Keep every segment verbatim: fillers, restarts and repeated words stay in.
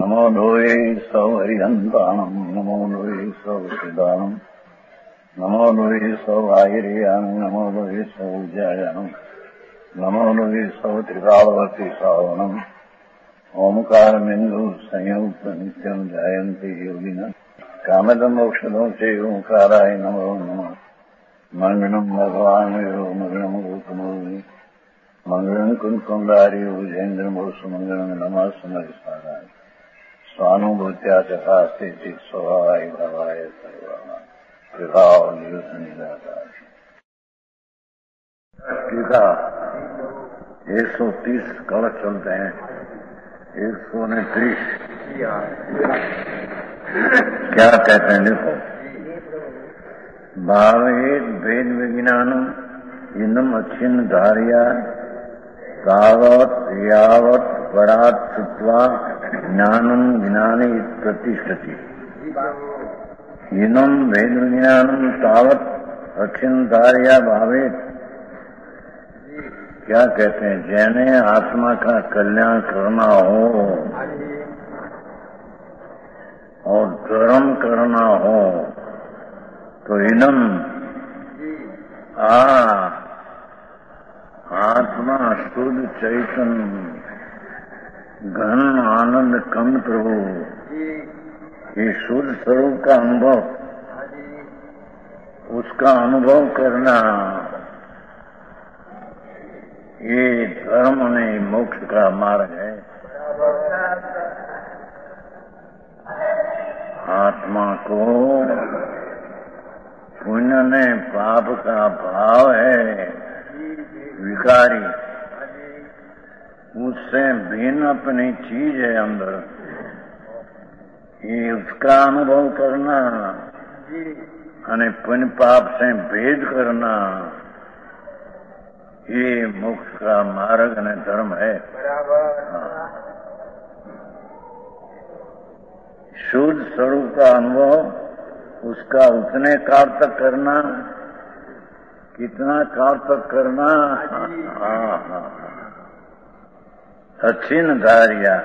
नमो लोये सौहरिहन्ताणम् नमो लोये सौसिदानम् नमो लोये सौभागिर्यानम् नमो लोये सौज्यायानम् नमो लोये सौत्रिकालवती सावनम् ओंकारमिन्दु संयुक्त नित्यम् जायन्ति योगिनः कामदम् मोक्षदम् च ओंकाराय नमो नमः मंगलम् भगवान् यो मंगलम् गौतमोऽवि मंगलम् कुन्कुण्डारि भुजेन्द्रमोसु मंगलम् नमः समरिसाराय स्वानुभूत्या चकास्ते स्वभावाय भावाय सर्वाः विभाव निदाकार टीका एक सौ तीस कलश चलते हैं, एक सौ उनतीस क्या कहते हैं देखो। भावेद भेद विज्ञानम इनम अच्छिन्न धारिया तावत यावत परात सुत्वा ज्ञानम ज्ञाने प्रतिष्ठति। इनम भेद विज्ञानम तावत अच्छिन्न धारिया भावेद क्या कहते हैं, जैने आत्मा का कल्याण करना हो और धर्म करना हो तो इनम आ आत्मा शुद्ध चैतन्य घन आनंद कंद प्रभु ये शुद्ध स्वरूप का अनुभव, उसका अनुभव करना ये धर्म में मोक्ष का मार्ग है। आत्मा को पुण्य ने पाप का भाव है विकारी, उससे भिन्न अपनी चीज है अंदर, ये उसका अनुभव करना और पुण्य पाप से भेद करना ये मोक्ष का मार्ग ने धर्म है। हाँ। शुद्ध स्वरूप का अनुभव उसका उतने काल तक करना, कितना काल तक करना। हाँ हाँ अच्छिन्न धारिया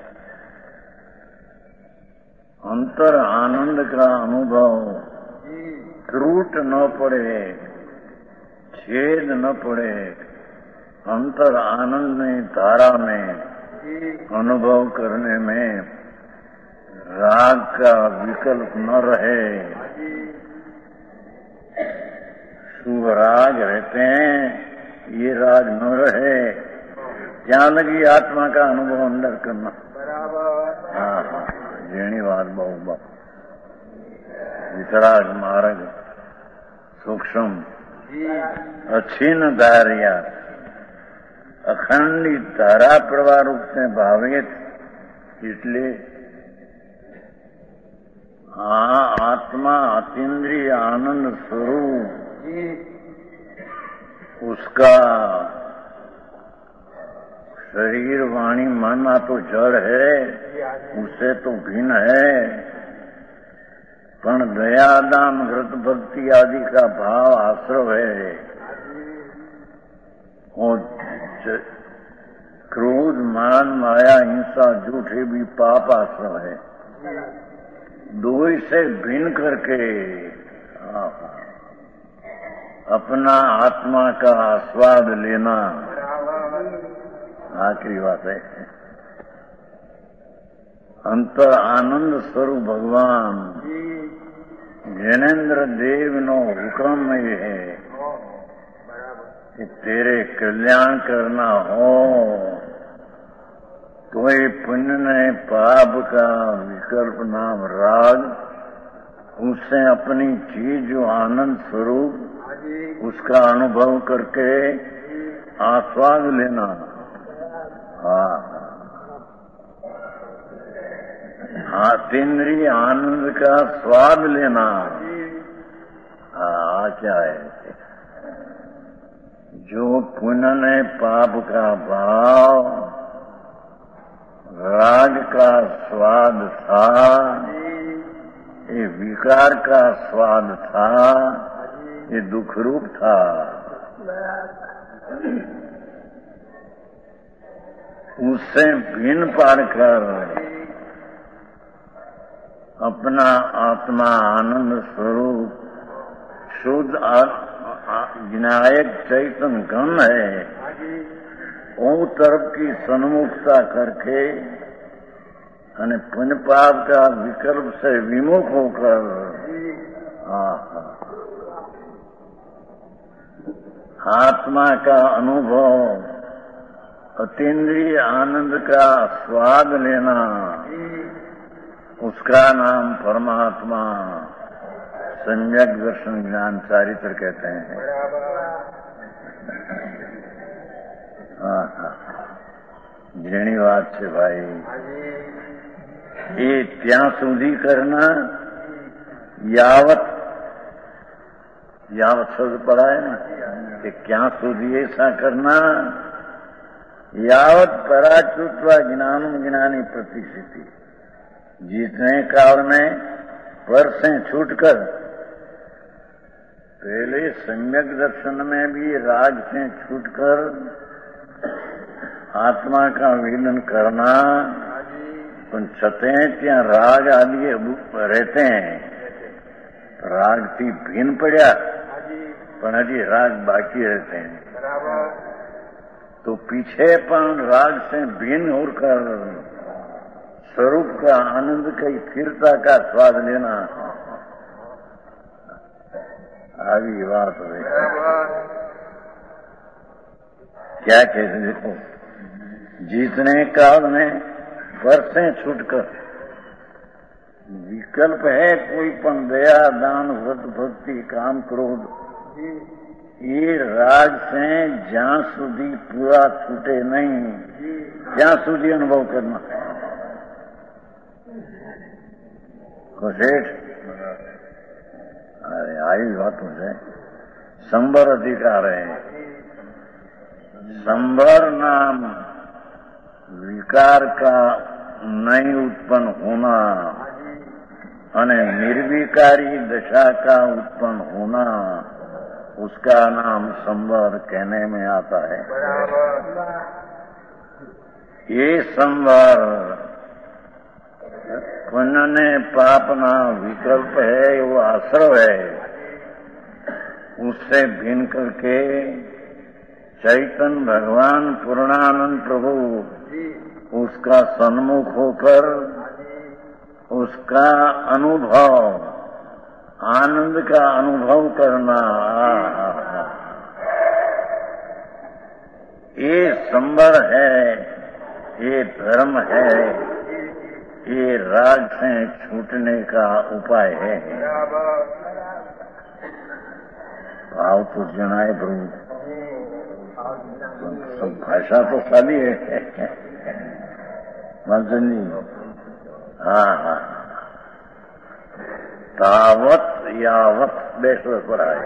अंतर आनंद का अनुभव त्रुट न पड़े, छेद न पड़े, अंतर आनंद में धारा में अनुभव करने में राग का विकल्प न रहे। शुभ राग रहते हैं, ये राग न रहे, क्या लगी आत्मा का अनुभव अंदर करना। हाँ हाँ जेणी बात बहु बहु वितराग मार्ग सूक्ष्म अच्छिन्न धारिया अखंडित धारा प्रवाह रूप से भावित, इसलिए हाँ आत्मा अतीन्द्रिय आनंद स्वरूप उसका शरीर वाणी मन तो जड़ है, उससे तो भिन्न है, पण दया दान व्रत भक्ति आदि का भाव आश्रव है। और क्रोध मान माया हिंसा झूठे भी पाप आश्रव है। दो से भिन्न करके अपना आत्मा का आस्वाद लेना आखिरी बात है। अंतर आनंद स्वरूप भगवान जैनेन्द्र देव नो हुक्म ये है कि तेरे कल्याण करना हो तो ये पुण्य ने पाप का विकल्प नाम राग, उससे अपनी चीज जो आनंद स्वरूप उसका अनुभव करके आस्वाद लेना। हाँ आतीन्द्रिय आनंद का स्वाद लेना। हाँ क्या है, जो पुण्य ने पाप का भाव राग का स्वाद था, ये विकार का स्वाद था, ये दुख रूप था। उससे भिन्न पार कर अपना आत्मा आनंद स्वरूप शुद्ध विनायक चैतन्य घन है, वो तरफ की सन्मुखता करके અને पुण्य पाप का विकल्प से विमुख होकर आत्मा का अनुभव अतीन्द्रिय आनंद का स्वाद लेना, उसका नाम परमात्मा सम्यक दर्शन ज्ञान चारित्र कहते हैं। जेनी बात है भाई, ये त्या સુધી करना यावत यावत शब्द पड़ा है ना कि क्या સુધી ऐसा करना यावत पराच्युत्वा ज्ञानम ज्ञानी प्रतिष्ठिति, जितने काल में पर से छूटकर पहले सम्यक दर्शन में भी राग से छूटकर आत्मा का विलीन करना, उन छतें त्या राग आदि रहते हैं, राग थी भिन्न पड़ा पर हजी राग बाकी रहते हैं, तो पीछे पण राग से भिन्न होकर स्वरूप का आनंद की स्थिरता का स्वाद लेना, आगे बात है। क्या कहते देखो, जितने काल में पर से छूटकर विकल्प है कोई पण दया दान व्रत भक्ति काम क्रोध, ये राग से ज्यां સુધી पूरा छूटे नहीं ત્યાં સુધી अनुभव करना है। सेठ अरे आई बातों से संबर अधिकार है, संबर नाम विकार का नहीं उत्पन्न होना और निर्विकारी दशा का उत्पन्न होना, उसका नाम संवर कहने में आता है। ये संवर पुण्य ने पापना विकल्प है, वो आश्रव है, उससे भिन्न करके चैतन्य भगवान पूर्णानंद प्रभु उसका सन्मुख होकर उसका अनुभव आनंद का अनुभव करना, ये संवर है, ये धर्म है, ये राग से छूटने का उपाय है। भाव तो जनाए प्रभु, सब भाषा तो खाली है मंजन जी। हाँ हाँ, तावत यावत बेसर पर आए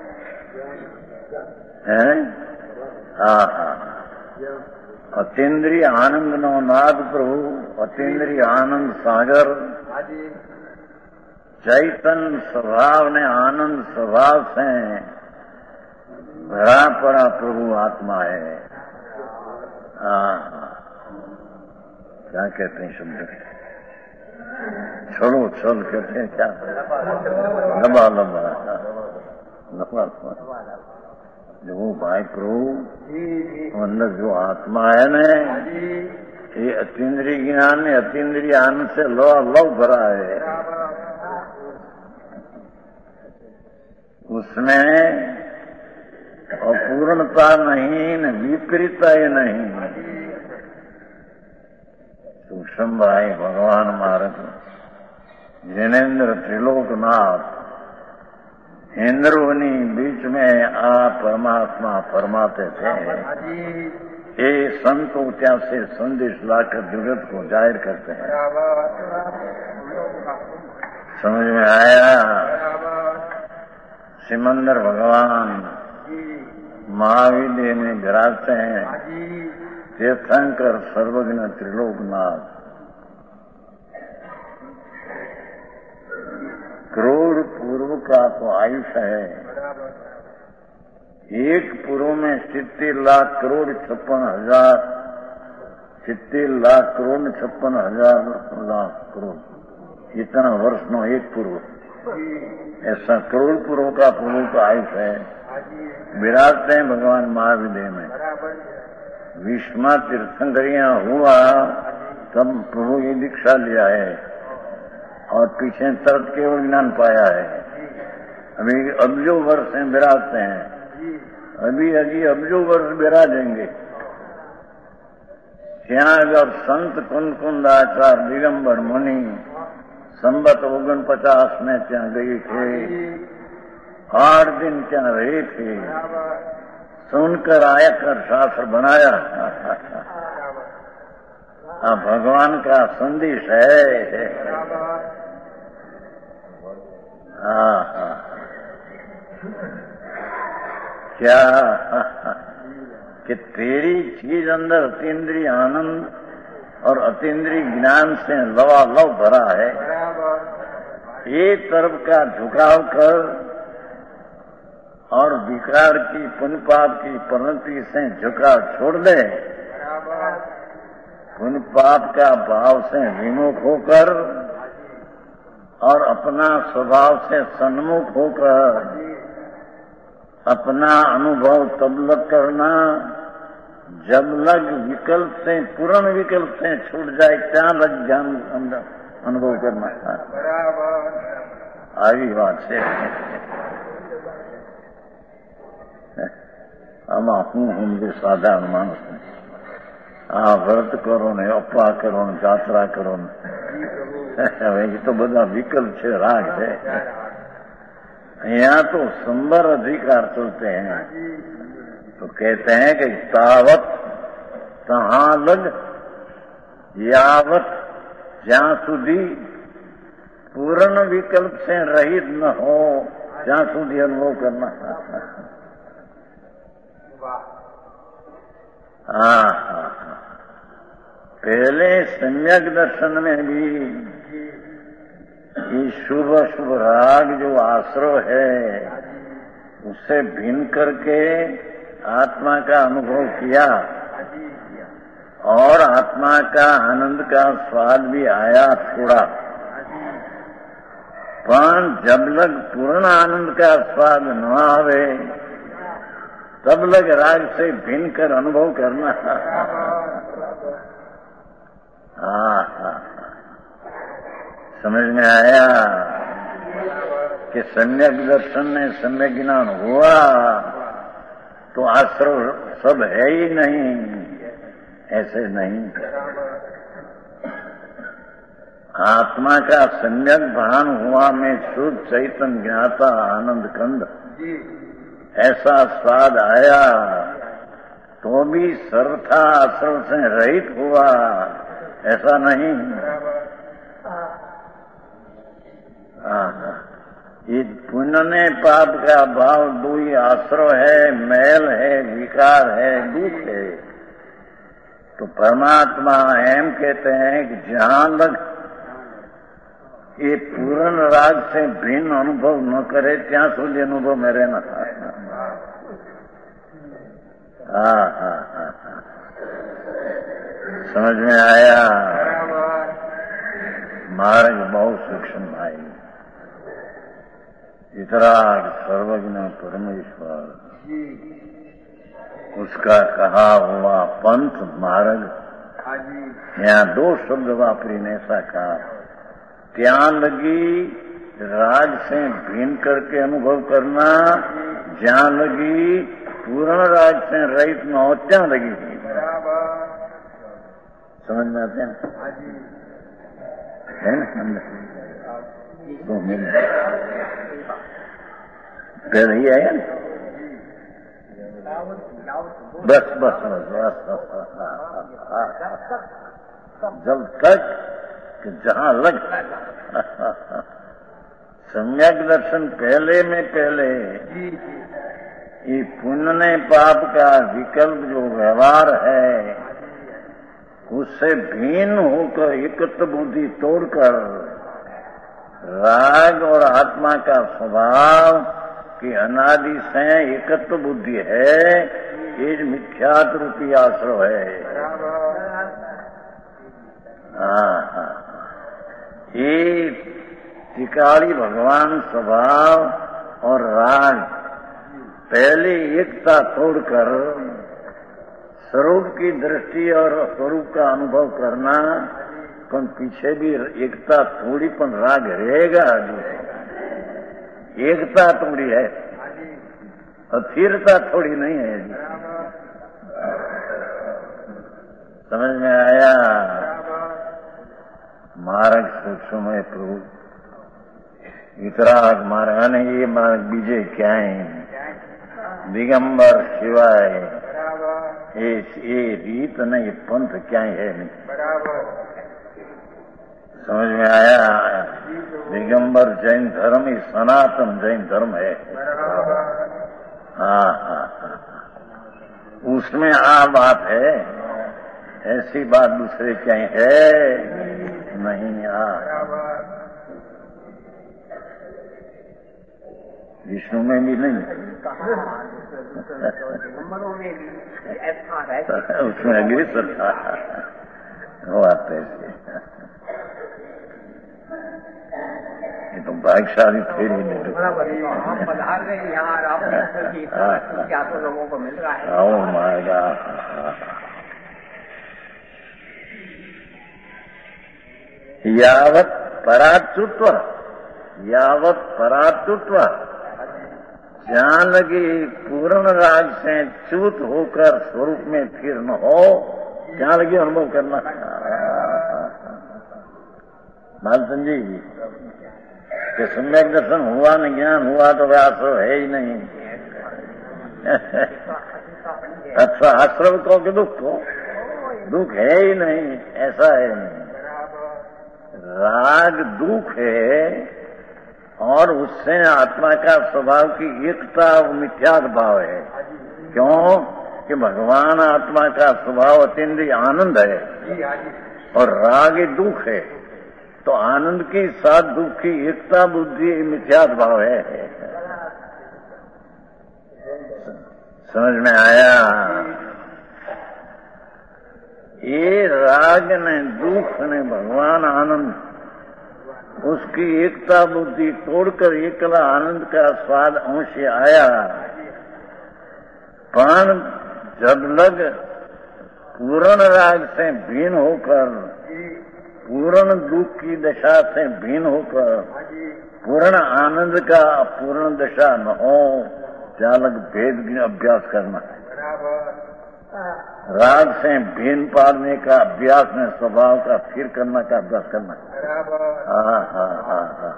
हैं। हाँ हाँ, अतीन्द्रिय आनंद नो नाद प्रभु, अतीन्द्रिय आनंद सागर, चैतन्य स्वभाव ने आनंद स्वभाव से भरा पड़ा प्रभु आत्मा है। हाँ, क्या कहते हैं शब्द, चलो चल कहते हैं क्या, लंबा लंबा लंबा जो भाई प्रभु अंदर जो आत्मा है न, ये अतीन्द्रिय ज्ञान ने अतीन्द्रिय आनंद से लो लव भरा है, उसमें अपूर्णता नहीं न विपरीतता नहीं। सूक्ष्म भाई भगवान महाराज जिनेन्द्र त्रिलोकनाथ इंद्रोनी बीच में आ परमात्मा फरमाते थे, ये संतों त्या से संदेश लाकर जगत को जाहिर करते हैं। समझ में आया? सिमंदर भगवान महावीर में विराजते हैं, तीर्थंकर सर्वज्ञ त्रिलोकनाथ। करोड़ पूर्व का तो आयुष्य है, एक पूर्व में सित्ती लाख करोड़ छप्पन हजार सित्ती लाख करोड़ छप्पन हजार लाख करोड़ इतना वर्ष नो एक पूर्व ऐसा करोड़ पूर्व का पूर्व का आयुष है। विराजते हैं भगवान महाविदेह में। विष्मा तीर्थंकरियां हुआ तब प्रभु की दीक्षा लिया है और पीछे तरत केवल ज्ञान पाया है। अभी अब्जो वर्ष हैं विराजते हैं, अभी अभी अब्जो वर्ष विराजेंगे। ત્યાં जब संत कुंद कुंद आचार दिगंबर मुनि संबत ओगन पचास में ત્યાં गई थे, आठ दिन ત્યાં रहे थे, सुनकर आया कर शास्त्र बनाया। हाँ, भगवान का संदेश है। हाँ हाँ क्या कि तेरी चीज अंदर अतीन्द्रिय आनंद और अतीन्द्रिय ज्ञान से लवालव भरा है। एक तरफ का झुकाव कर और विकार की पुण्य पाप की परिणति से झुकाव छोड़ दे। पुण्य पाप का भाव से विमुख होकर और अपना स्वभाव से सन्मुख होकर अपना अनुभव तब लग करना जब लग विकल्प से पूर्ण विकल्प से छूट जाए, क्या लग ज्ञान अनुभव करना था। आगे बात से हम हूँ हम भी साधारण मानस ने आ व्रत करो ने अपा करो ने यात्रा करो ने ये तो બધા विकल्प છે, राग है। यहाँ तो संबर अधिकार चलते हैं तो कहते हैं कि तावत तहाँ लग यावत ज्યાં સુધી पूर्ण विकल्प से रहित न हो ત્યાં સુધી अनुभव करना। हाँ हाँ पहले सम्यक दर्शन में भी ये शुभ शुभ राग जो आश्रय है उससे भिन्न करके आत्मा का अनुभव किया और आत्मा का आनंद का स्वाद भी आया थोड़ा, पर जब लग पूर्ण आनंद का स्वाद न आवे तब लग राग से भिन्न कर अनुभव करना। हाँ हाँ समझ में आया कि सम्यक दर्शन में सम्यक ज्ञान हुआ तो आश्रय सब है ही नहीं, ऐसे नहीं। आत्मा का सम्यक भान हुआ में शुद्ध चैतन्य ज्ञाता आनंद कंद ऐसा स्वाद आया तो भी सर्वथा आश्रय से रहित हुआ, ऐसा नहीं। ये पुण्य ने पाप का भाव दो ही आश्रय है, मैल है, विकार है, दुख है। तो परमात्मा एम कहते हैं कि जहां लग ये पूर्ण राग से भिन्न अनुभव न करे ત્યાં સુધી अनुभव में रहना। हाँ हाँ हाँ समझ में आया। मार्ग बहुत सूक्ष्म भाई। इतना सर्वज्ञ परमेश्वर उसका कहा हुआ पंथ मार्ग, यहाँ दो शब्द वापरी ने ऐसा कहा, ત્યાં लगी राग से भिन्न करके अनुभव करना, जहाँ लगी पूर्ण राग से रहित न हो ત્યાં लगी। समझ में आते हैं है ना? दो मिनट पहले ही आया ना? बस बस बस बस जब तक कि जहाँ लग सम्यक दर्शन पहले में पहले ये पुण्य ने पाप का विकल्प जो व्यवहार है उससे भिन्न होकर एकत्व बुद्धि तोड़कर राग और आत्मा का स्वभाव की अनादि से एकत्व बुद्धि है, ये मिथ्यात रूपी आश्रय है। हाँ हाँ ये काली भगवान स्वभाव और राग पहले एकता तोड़कर स्वरूप की दृष्टि और स्वरूप का अनुभव करना, पर पीछे भी एकता थोड़ी पण राग रहेगा। जी एकता थोड़ी है, अस्थिरता थोड़ी नहीं है जी। समझ में आया? मार्ग सूक्ष्म है प्रभु, वितराग मार्ग ने ये मार्ग बीजे क्या है? दिगंबर शिवाय ये ये रीत नहीं, ये पंथ क्या है नहीं। समझ में आया? दिगंबर जैन धर्म ही सनातन जैन धर्म है। हाँ हाँ हाँ, उसमें आ बात है, ऐसी बात दूसरे कहीं है नहीं। आ विष्णु में भी नहीं, उसमें अग्रेसर था, वो आते हैं। ये तो भाग्यशाली फिर ही नहीं। हम पधार रहे हैं यहाँ, आपको क्या तो लोगों को मिल रहा है। आओ माएगा। यावत पराच्युत्व, यावत पराच्युत्व, जहां लगी पूर्ण राग से च्युत होकर स्वरूप में फिर न हो, जहां लगी अनुभव करना। बात समझी? कि सम्यक दर्शन हुआ न ज्ञान हुआ तो वह आश्रव है ही नहीं। अच्छा आश्रव को कि दुख को? दुख है ही नहीं, ऐसा है नहीं। राग दुख है और उससे आत्मा का स्वभाव की एकता मिथ्यात्व भाव है। क्यों? कि भगवान आत्मा का स्वभाव अत्यंत आनंद है और राग दुख है, तो आनंद के साथ दुख की एकता बुद्धि मिथ्यात्व भाव है। समझ में आया? ये राग ने दुख ने भगवान आनंद, उसकी एकता बुद्धि तोड़कर एकला आनंद का स्वाद अंश आया। पण जब लग पूर्ण राग से भिन्न होकर, पूर्ण दुख की दशा से भिन्न होकर पूर्ण आनंद का पूर्ण दशा न हो, चालक भेद अभ्यास करना है। राग से भिन्न पालने का अभ्यास में स्वभाव का फिर करना का अभ्यास करना। हाँ हाँ हाँ हाँ।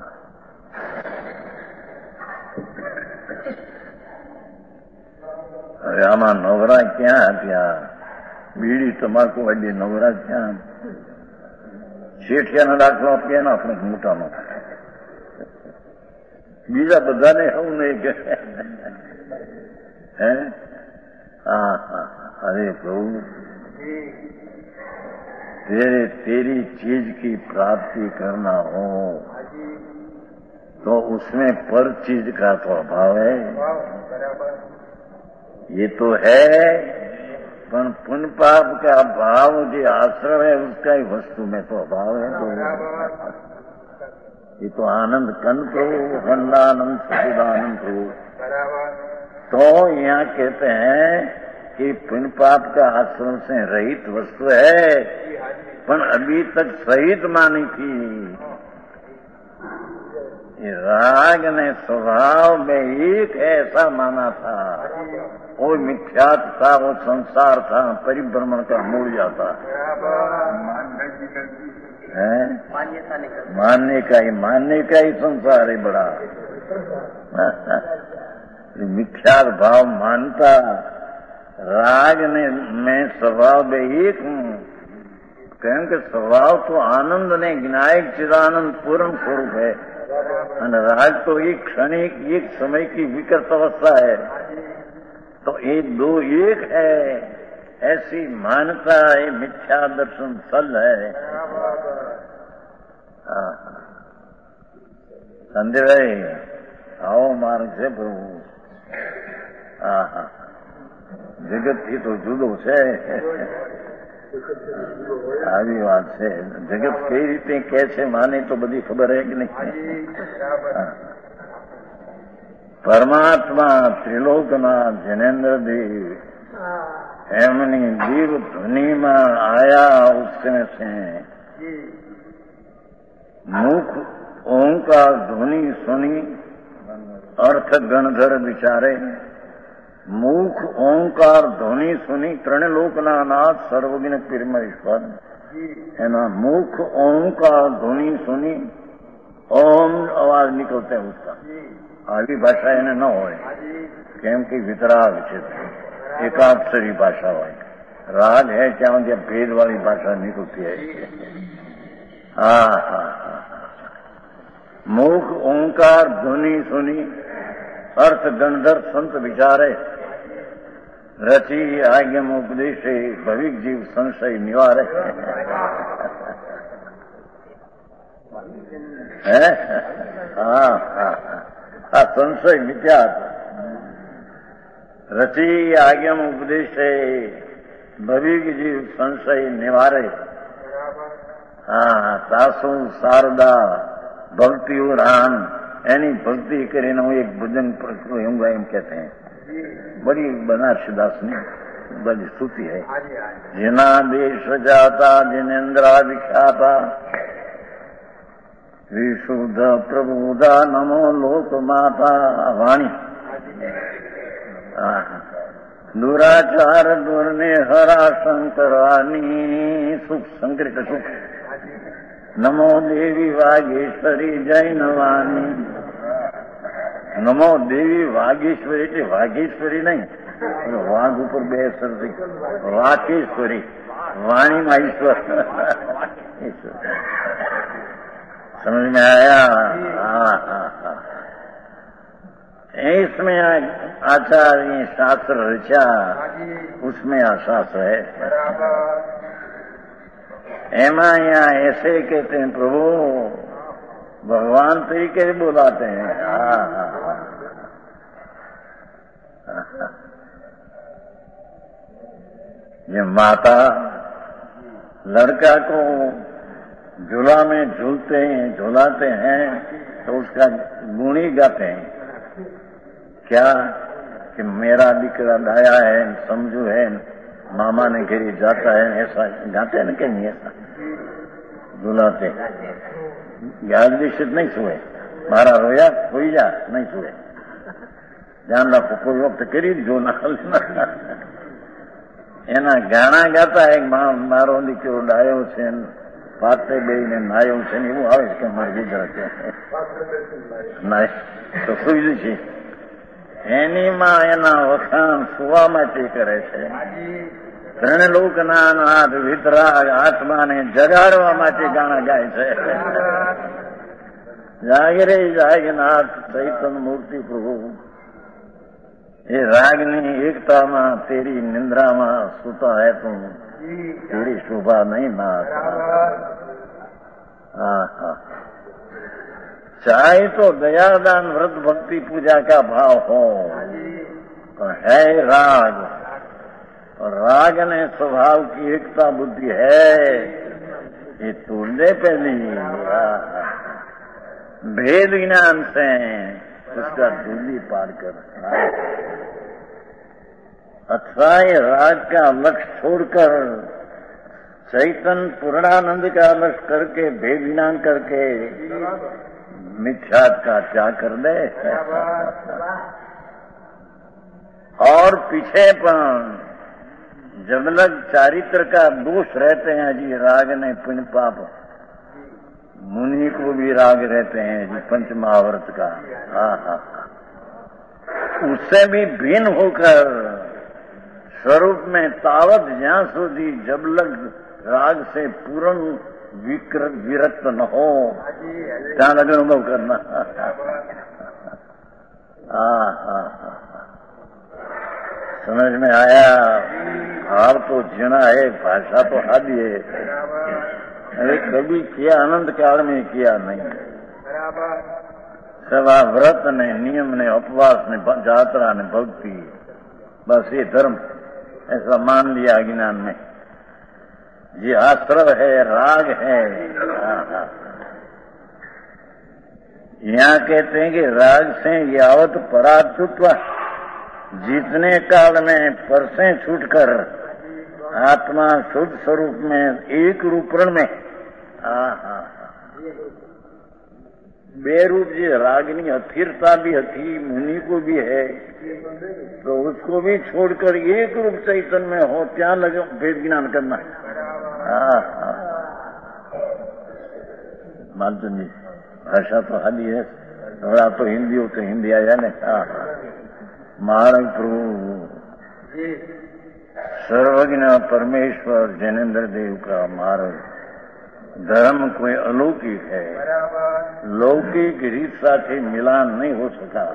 अरे आमा नवरा क्या त्या बीड़ी तमाकू वाली नवरा क्या શેઠિયાના દાખલો આપીએ ને આપણે મોટામાં, બીજા બધાને હું નહીં કે હે? હા હા, अरे प्रभु तेरे तेरी चीज की प्राप्ति करना हो तो उसमें पर चीज का तो अभाव है। ये तो है, पर पुण्य पाप का भाव जो आश्रय है उसका ही वस्तु में तो अभाव है। तो ये तो आनंद कन प्रभु, खंडानंद सचिदानंद प्रभु। तो यहाँ कहते हैं कि पुण्य पाप का आश्रम से रहित वस्तु है, पर अभी तक सहित मानी थी। राग ने स्वभाव में एक ऐसा माना था, वो मिथ्यात था, वो संसार था, परिभ्रमण का मूल जाता है। मानने का ही मानने का ही संसार है बड़ा। मिथ्यात भाव मानता, राग ने मैं स्वभाव में एक हूँ, क्योंकि स्वभाव तो आनंद ने ज्ञायक चिदानंद पूर्ण स्वरूप है, और राग तो एक क्षणिक एक समय की विकृत अवस्था है। तो ये दो एक है, ऐसी मान्यता ये मिथ्या दर्शन सल है। संजय भाई आओ मार्ग से प्रभु। હા હા, જગતથી તો જુદો છે, આવી વાત છે. જગત કઈ રીતે કે છે માને તો બધી ખબર હે કે નહીં? પરમાત્મા ત્રિલોકના જનેન્દ્રદેવ એમની દીવ ધ્વનિમાં આયા उसमें से मुख ओंकार ध्वनि सुनी अर्थ गणधर विचारे मुख ओंकार ध्वनि सुनी ત્રણે લોકના નાથ સર્વજ્ઞ પરમેશ્વર એના મુખ ओंकार ध्वनि सुनी ओम आवाज निकलते हैं उसका. આવી ભાષા એને ન હોય કેમ કે વિતરાગ છે, એકાક્ષરી ભાષા હોય. राग है क्या जब भेद वाली भाषा निकलती है. हाँ हाँ हाँ मुख ओंकार ध्वनि सुनी अर्थ गणधर संत विचारे रची आज्ञम उपदेशे भविक जीव संशय निवारे. है हाँ हाँ हाँ संशय मिथ्या रची आज्ञम उपदेशे भविक जीव संशय निवारे. हाँ सासु शारदा भक्ति और आन एनी भक्ति કરીને હું એક ભજન પ્રકૃતિ એમ कहते हैं. बड़ी बनारसी दास ने बड़ी स्तुति है. जिना देश जाता जिनेन्द्रा विख्याता विशुद्ध प्रबुदा नमो लोक माता वाणी. दुराचार दुर्ने हरा शंकरानी सुख संकृत सुख नमो देवी वागेश्वरी जैनवानी. नमो देवी वागेश्वरी એટલે વાગેશ્વરી નહીં, વાઘ ઉપર બે અસર થઈ વાકેશ્વરી वाणीમાં ईश्वर. समझ में आया? हाँ हाँ हाँ इसमें आचार्य शास्त्र रचा उसमें आशास्त्र है. एमा यहाँ ऐसे कहते हैं प्रभु भगवान तरीके से बुलाते हैं. हाँ हाँ हाँ ये माता लड़का को झूला में झूलते हैं झूलाते हैं तो उसका गुण ही गाते हैं. क्या कि मेरा दिकरा डाया है समझू है मामा ने घेरी जाता है ऐसा गाते हैं ना. कहीं ऐसा झूलाते याद दिशित नहीं सुए मारा रोया सोई जा नहीं सुए ધ્યાન રાખો કોઈ વખત કરી જો ના એના ગાણા ગાતા એક મારો દીકરો ડાયો છે પાતે બેને નાયો છે ને એવું આવે છે કે મારી ગુજરાત નાય તો સુઈ છે એની માં એના વખાણ સુવા માટે કરે છે. ત્રણ લોકના નાથ વિતરાગ આત્માને જગાડવા માટે ગાણા ગાય છે. જાગરે જાગનાથ ચૈતન્ય મૂર્તિ પ્રભુ ये रागनी एकता में तेरी निंद्रा में सुता है तुम तेरी शोभा नहीं नाथ. चाहे तो दयादान व्रत भक्ति पूजा का भाव हो तो है राग और राग ने स्वभाव की एकता बुद्धि है ये तोड़ने पहले भेद ज्ञान से उसका दूरी पार कर. अथवा ये राग का लक्ष्य छोड़कर चैतन्य पूर्णानंद का लक्ष्य करके भेद ज्ञान करके मिथ्यात का त्याग कर दे. और पीछे पर जब लग चारित्र का दोष रहते हैं जी राग ने पुण्य पाप मुनि को भी राग रहते हैं जी पंच महाव्रत का. हाँ हाँ उससे भी भिन्न होकर स्वरूप में तावत ज्ञान सुधी जब लग राग से पूर्ण विकृत विरक्त न हो ત્યાં લગ અનુભવ करना. हाँ हाँ समझ में आया? भाव तो जीना है भाषा तो आदि है. अरे कभी किया अनंत काल में किया नहीं. सवा व्रत ने नियम ने उपवास ने यात्रा ने भक्ति बस ये धर्म ऐसा मान लिया ज्ञान में. ये आश्रव है, राग है। यहाँ कहते हैं कि राग से यावत परातुत्व, जितने काल में परसें छूटकर आत्मा शुद्ध स्वरूप में एक रूपण में हा बेरूप जी रागनी अस्थिरता भी थी, मुनि को भी है, तो उसको भी छोड़कर एक रूप चैतन्य में हो, क्या लगे वेद ज्ञान करना। हाँ हाँ मालतून जी भाषा तो हाली है, थोड़ा तो हिंदी हो तो हिंदी आया ने। हाँ हाँ महाराज प्रभु सर्वज्ञ परमेश्वर जैनेन्द्र देव का महाराज धर्म कोई अलौकिक है, लौकिक रीत साथे मिलान नहीं हो सका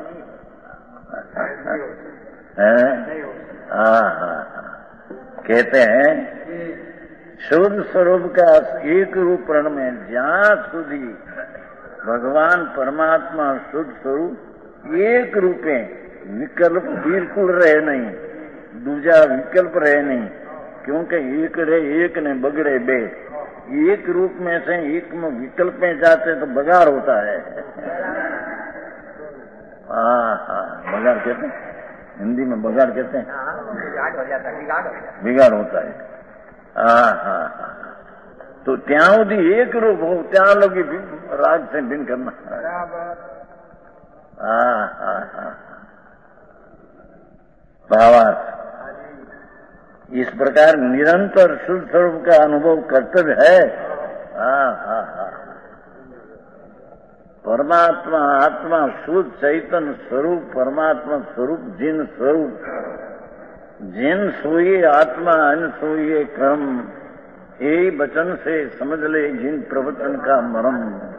है। हाँ हाँ कहते हैं शुद्ध स्वरूप का एक रूपण में ज्यां सुधी भगवान परमात्मा शुद्ध स्वरूप एक रूपे विकल्प बिल्कुल रहे नहीं, दूजा विकल्प रहे नहीं, क्योंकि एक रहे एक ने बगड़े बे, एक रूप में से एक में विकल्प में जाते तो बगाड़ होता है। हाँ हाँ बगाड़ कहते हैं, हिंदी में बगाड़ कहते हैं, बिगाड़ हो जाता है, बिगाड़ होता है। हाँ हाँ हाँ तो त्यादी एक रूप हो, त्या लोग राग से भिन्न करना। हाँ हाँ हाँ भावार्थ इस प्रकार निरंतर शुद्ध स्वरूप का अनुभव कर्तव्य है। हाँ हाँ हाँ परमात्मा आत्मा शुद्ध चैतन्य स्वरूप परमात्मा स्वरूप जिन स्वरूप जिन सोइए आत्मा अन सोइए कर्म, यही वचन से समझ ले जिन प्रवचन का मरम।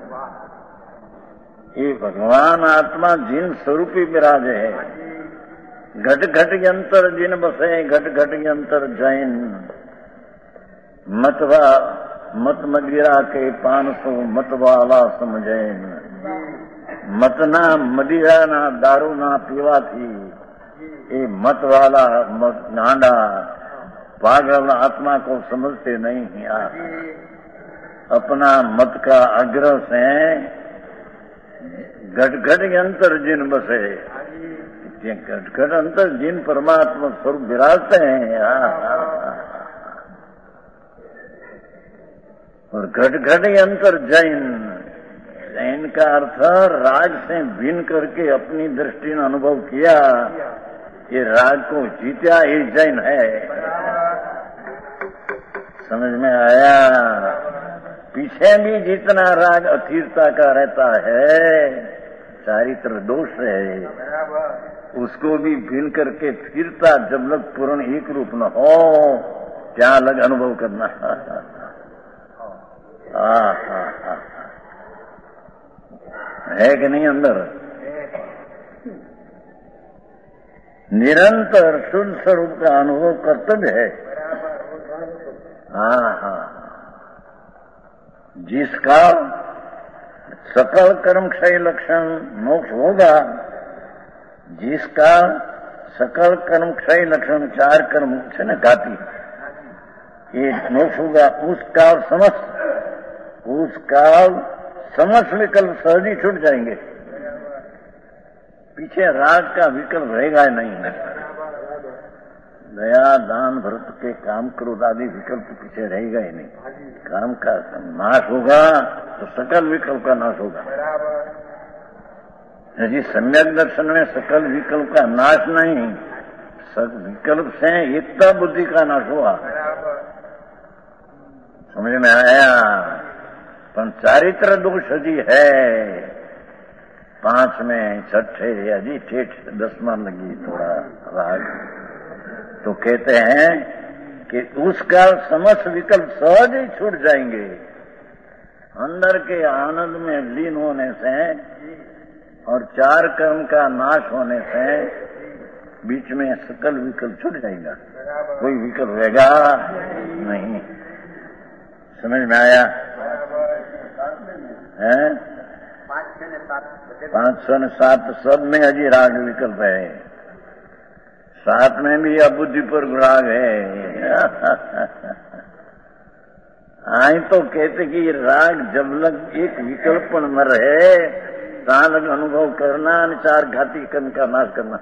ये भगवान आत्मा जिन स्वरूप ही विराजे है, घट घट यंतर जिन बसे घट घट यंतर जैन, मतवा मत मदिरा के पान सो मतवाला समझैन, मत ना मदिरा ना दारू ना पीवा थी, ये मत वाला मत नांडा पागल आत्मा को समझते नहीं है। अपना मत का आग्रह से घट घट यंतर जिन बसे, घट घट अंतर जिन परमात्मा स्वरूप विराजते हैं। और घट घट अंतर जैन, जैन का अर्थ राग से भिन्न करके अपनी दृष्टि ने अनुभव किया, ये राग को जीता ही जैन है। समझ में आया? पीछे भी जितना राग अथिरता का रहता है, चारित्र दोष है, उसको भी भिन्न करके फिरता जब लग पूर्ण एक रूप न हो, क्या लग अनुभव करना। हाँ हाँ हाँ है कि नहीं अंदर? निरंतर शुद्ध स्वरूप का अनुभव कर्तव्य है। हाँ हाँ जिसका सकल कर्म क्षय लक्षण मोक्ष होगा, जिसका सकल कर्म क्षय लक्षण चार कर्म से न गाती ये मोक्ष होगा, उस काल समस्त उस काल समस्त विकल्प सहज ही छूट जाएंगे। पीछे राग का विकल्प रहेगा ही नहीं। दया दान व्रत के काम क्रोध आदि विकल्प पीछे रहेगा ही नहीं। काम का नाश होगा तो सकल विकल्प का नाश होगा। यदि सम्यक दर्शन में सकल विकल्प का नाश नहीं, सब विकल्प से एकता बुद्धि का नाश हुआ। समझ में आया? पर चारित्र दोष जी है पांच में छठे अजी ठेठ दसवां लगी थोड़ा राग, तो कहते हैं कि उसका समस्त विकल्प सहज ही छूट जाएंगे। अंदर के आनंद में लीन होने से और चार कर्म का नाश होने से बीच में सकल विकल्प छूट जाएगा, कोई विकल्प रहेगा नहीं। समझ में आया? है पांच सौ ने सात सब में अजी राग विकल्प है, सात में भी अबुद्धि पर राग है। आई तो कहते कि ये राग जब लग एक विकल्पन में रहे ता लग अनुभव करना और चार घाती कन का नाश करना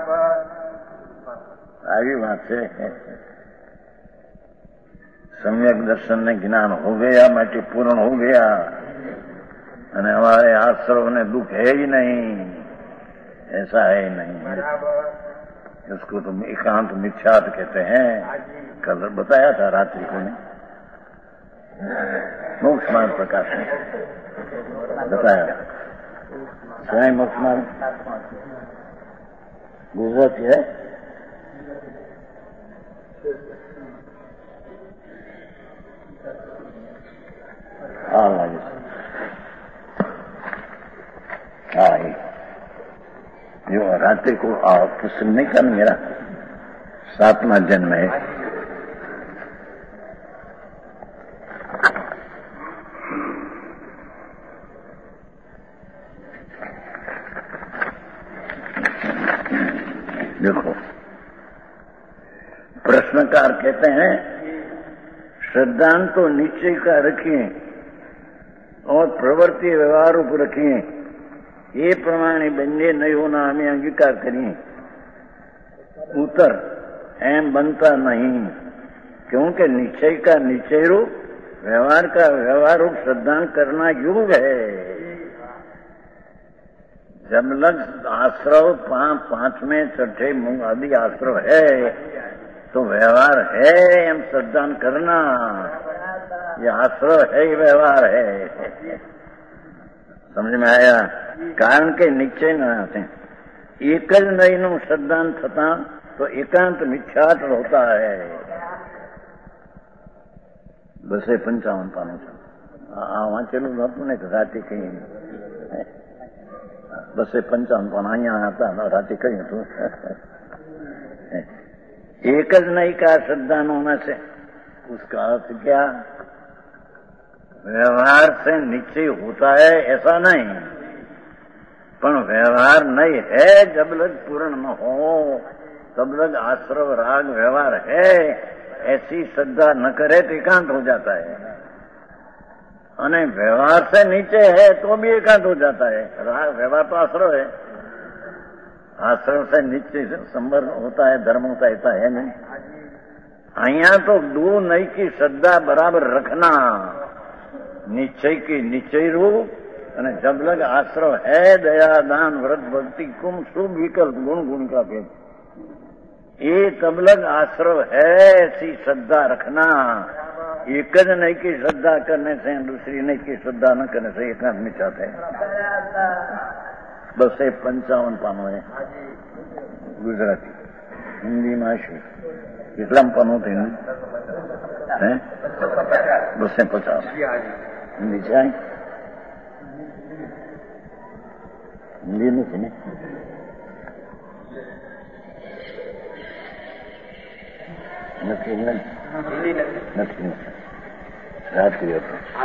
आगे बात है। सम्यक दर्शन ने ज्ञान हो गया, माटी पूर्ण हो गया और हमारे आश्रव ने दुख है ही नहीं, ऐसा है ही नहीं। इसको तो एकांत मिथ्यात कहते हैं। कल बताया था रात्रि को ने मोक्ष मार्ग प्रकाश ने बताया। स्वयं मोक्ष मार्ग गुजराती है। हाँ हाँ जो रात्रि को पुस्तक नहीं कर मेरा सातवां जन्म है। देखो प्रश्नकार कहते हैं श्रद्धांत तो निश्चय का रखिए और प्रवृत्ति व्यवहार पर रखिए, ये प्रमाणे बंदे नहीं होना हमें अंगीकार करिए। उत्तर एम बनता नहीं, क्योंकि निश्चय का निश्चय रूप, व्यवहार का व्यवहार रूप श्रद्धांत करना योग है। जब लग आश्रव पांच पांचवें छठे मुंह आदि आश्रव है तो व्यवहार है एम श्रद्धांत करना, ये आश्रव है, व्यवहार है। समझ में आया? कारण के निश्चय न आते एक ज नहीं नु श्रद्धांत थता तो एकांत मिथ्यात होता है। बसे पंचावन पानो वांचेलू नતું ને રાતે કઈ बसे पंचावन पाना અહીંયા હતા राते કહ્યું હતું। एक ज नहीं का श्रद्धान होने से उसका अर्थ क्या? व्यवहार से निश्चय होता है ऐसा नहीं, पर व्यवहार नहीं है जब लग पूर्ण न हो तब लग आश्रव राग व्यवहार है ऐसी श्रद्धा न करे तो एकांत हो जाता है। अने व्यवहार से नीचे है तो भी एकांत हो जाता है। राग व्यवहार तो आश्रव है, आश्रव से नीचे संबंध होता है, धर्म होता है, ऐसा है नहीं। अहिया तो दो नहीं की श्रद्धा बराबर रखना, निश्चय की निश्चय रूप અને जब लग आश्रव है दया दान व्रत भक्ति कुम शुभ विकल्प गुण गुण का भेद, ये तब लग आश्रव है ऐसी श्रद्धा रखना। एक ज नहीं की श्रद्धा करने से दूसरी नहीं की श्रद्धा न करने से एक में चाहते हैं। बस ये पंचावन पानो है गुजराती, हिंदी में શું કેટલા પાનો છે હે? બસો પચાસ हिंदी जाए हिंदी नहीं थी નથી નથી रात की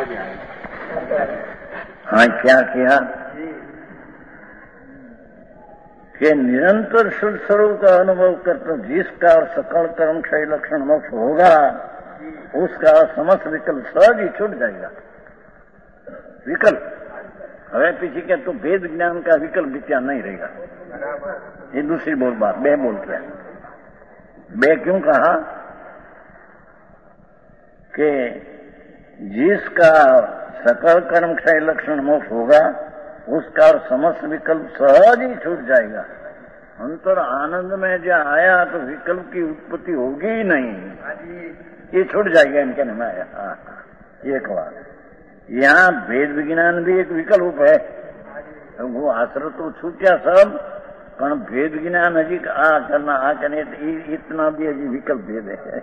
हाँ क्या किया कि निरंतर शुद्ध स्वरूप का अनुभव करते जिसका सकल कर्म क्षय लक्षण मोक्ष होगा उसका समस्त विकल्प सहज ही छूट जाएगा। विकल्प હવે पीछे क्या तो भेद ज्ञान का विकल्प विचार नहीं रहेगा। ये दूसरी बोल बात बे बोल क्या बे क्यों कहा कि जिसका सकल कर्म क्षय लक्षण मोक्ष होगा उसका और समस्त विकल्प सहज ही छूट जाएगा। अंतर आनंद में जो आया तो विकल्प की उत्पत्ति होगी ही नहीं, ये छूट जाएगा इनके में आया। हाँ एक बात यहाँ भेद विज्ञान भी एक विकल्प है, वो आश्रय तो छूटा सब पर भेद विज्ञान हजी आ करना आ करने इतना भी हजी विकल्प भेद है।